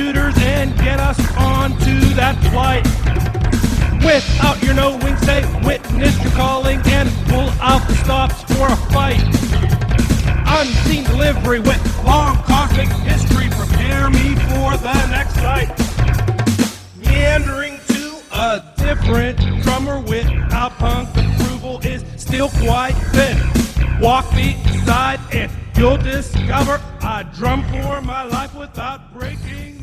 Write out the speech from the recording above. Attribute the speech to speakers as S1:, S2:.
S1: computers and get us onto that flight. Without your knowing, say witness your calling and pull out the stops for a fight. Unseen delivery with long cosmic history, prepare me for the next sight. Meandering to a different drummer without punk approval is still quite thin. Walk beside and you'll discover I drum for my life without breaking